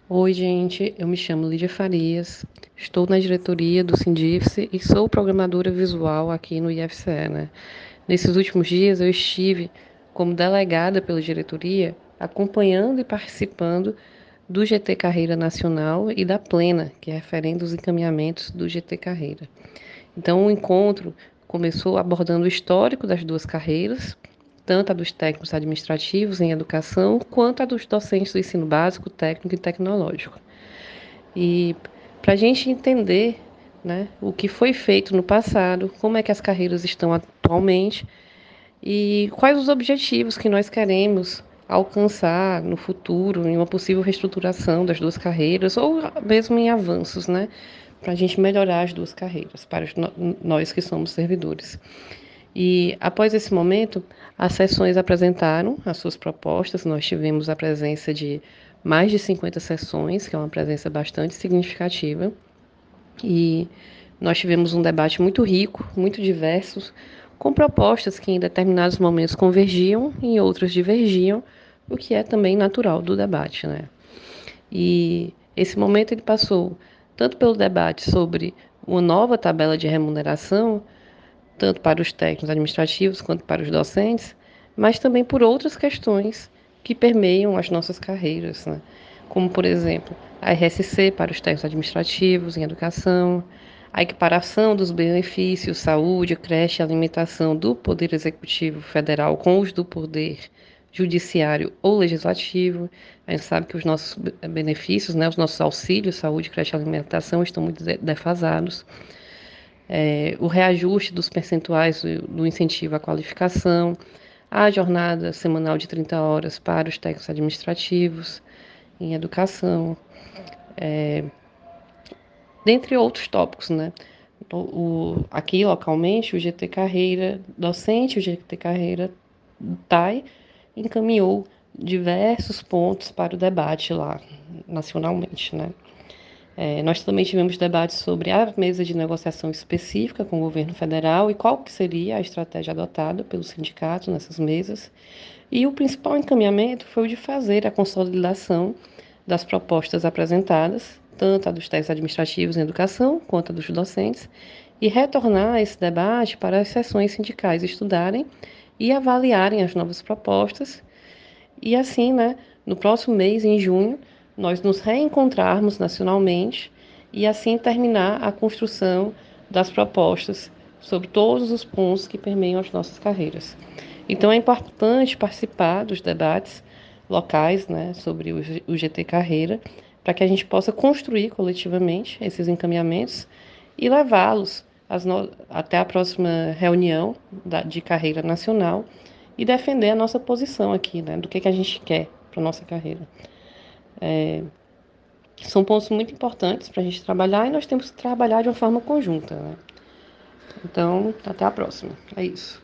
Oi, gente, eu me chamo Lídia Farias, estou na diretoria do Sindifse e sou programadora visual aqui no IFCE, né? Nesses últimos dias eu estive como delegada pela diretoria, acompanhando e participando do GT Carreira Nacional e da Plena, que é referendo os encaminhamentos do GT Carreira. Então, o encontro começou abordando o histórico das duas carreiras, tanto a dos técnicos administrativos em educação, quanto a dos docentes do ensino básico, técnico e tecnológico. E para a gente entender, né, o que foi feito no passado, como é que as carreiras estão atualmente e quais os objetivos que nós queremos alcançar no futuro, em uma possível reestruturação das duas carreiras, ou mesmo em avanços, né, para a gente melhorar as duas carreiras, para nós que somos servidores. E após esse momento, as sessões apresentaram as suas propostas. Nós tivemos a presença de mais de 50 sessões, que é uma presença bastante significativa. E nós tivemos um debate muito rico, muito diverso, com propostas que em determinados momentos convergiam e em outros divergiam, o que é também natural do debate, né? E esse momento ele passou tanto pelo debate sobre uma nova tabela de remuneração, tanto para os técnicos administrativos quanto para os docentes, mas também por outras questões que permeiam as nossas carreiras, né? Como, por exemplo, a RSC para os técnicos administrativos em educação, a equiparação dos benefícios, saúde, creche e alimentação do Poder Executivo Federal com os do Poder Judiciário ou Legislativo. A gente sabe que os nossos benefícios, né, os nossos auxílios, saúde, creche e alimentação estão muito defasados, o reajuste dos percentuais do incentivo à qualificação, a jornada semanal de 30 horas para os técnicos administrativos em educação, dentre outros tópicos, né? Aqui localmente, o GT Carreira Docente, o GT Carreira TAI, encaminhou diversos pontos para o debate lá, nacionalmente, né? Nós também tivemos debates sobre a mesa de negociação específica com o governo federal e qual que seria a estratégia adotada pelo sindicato nessas mesas. E o principal encaminhamento foi o de fazer a consolidação das propostas apresentadas, tanto a dos técnicos administrativos em educação quanto a dos docentes, e retornar esse debate para as sessões sindicais estudarem e avaliarem as novas propostas e assim, né, no próximo mês, em junho, nós nos reencontrarmos nacionalmente e assim terminar a construção das propostas sobre todos os pontos que permeiam as nossas carreiras. Então é importante participar dos debates locais, né, sobre o GT Carreira, para que a gente possa construir coletivamente esses encaminhamentos e levá-los até a próxima reunião de carreira nacional e defender a nossa posição aqui, né, do que a gente quer para a nossa carreira. São pontos muito importantes para a gente trabalhar e nós temos que trabalhar de uma forma conjunta, né? Então, até a próxima. É isso.